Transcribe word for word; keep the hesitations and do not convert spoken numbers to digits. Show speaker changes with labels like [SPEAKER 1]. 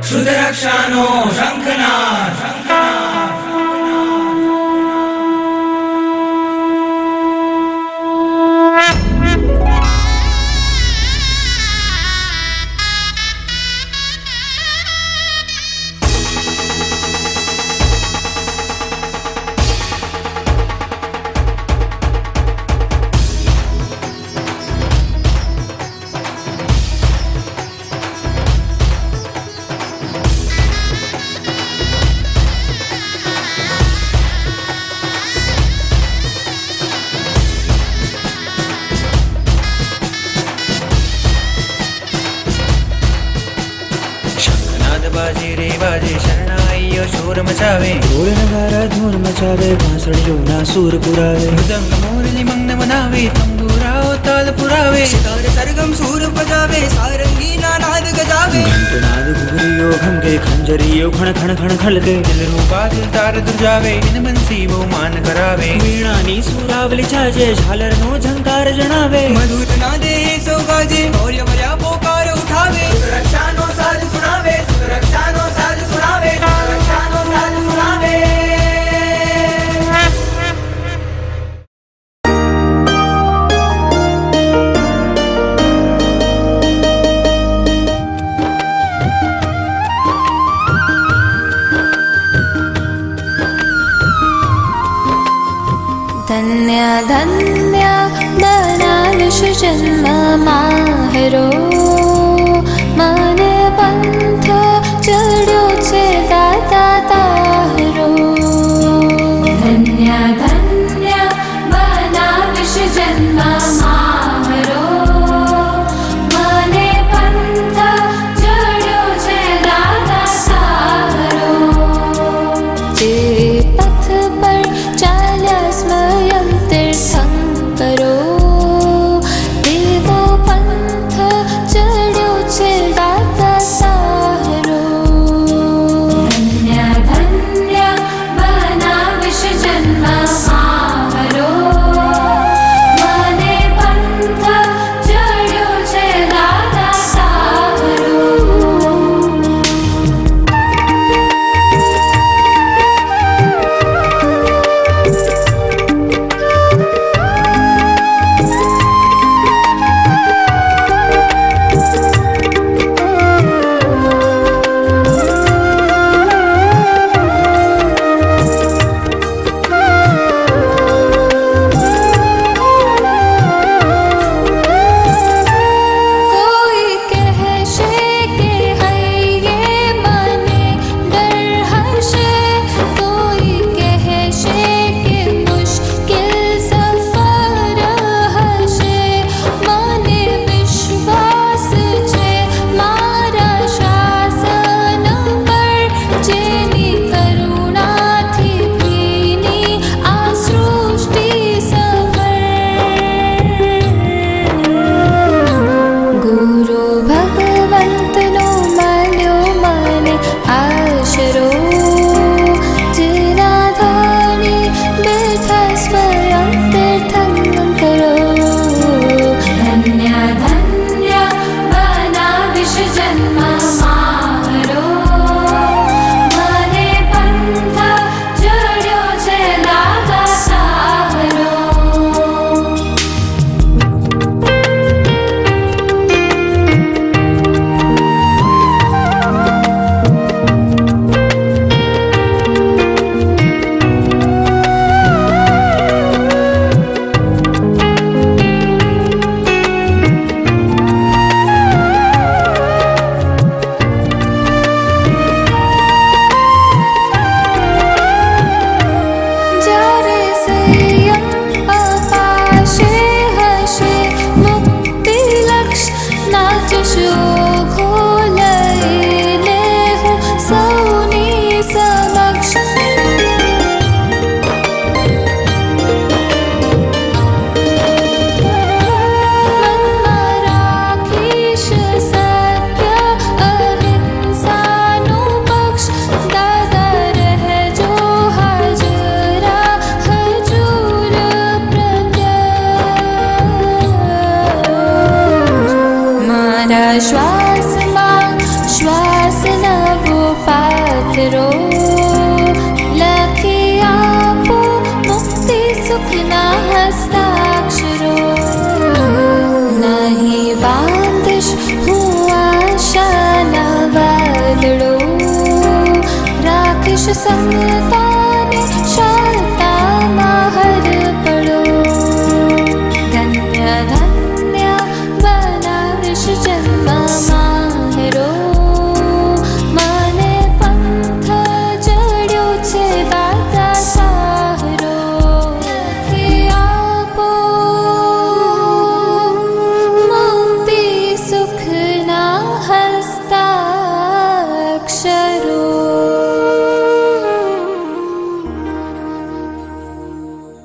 [SPEAKER 1] श्रुतरक्षानो शंखनाद।
[SPEAKER 2] बाजे रे बाजे शरणाइयो शोर मचावे, ढोल नगारा धूम मचावे, बांसुरियों ना सुर पुरावे, मृदंग मोरली मंगन मनावे, तंबूराओ ताल पुरावे, सितार सरगम सूर बजावे, सारंगी ना नाद गजावे, घंटनाद घुघरियो घमके, खंजरियो खण खण खण खलके, दिल रूपा दिल तार दुर्जावे, इन बंसी वो मान करावे, वीणा नी सुरावली छाजे, झालर नो झंकार जनावे, मधुर नादे सो गाजे, और भर्या पोकार उठावे, सुरक्षानो साज सुनावे, सुरक्षानो साज सुनावे, सुरक्षानो साज सुनावे।
[SPEAKER 3] धन्य धन्य बनालश जन्म माहरो, मने पंथ चढ़्यो छे दाता ताहरो। धन्य धन्य बनालश जन्म माहरो, मने पंथ चढ़्यो छे दाता ताहरो। जे पथ पर चाल्या स्वयं तीर्थंकरो, देवो पंथ बांधिश हुआ शान वादड़ो राकेश संगता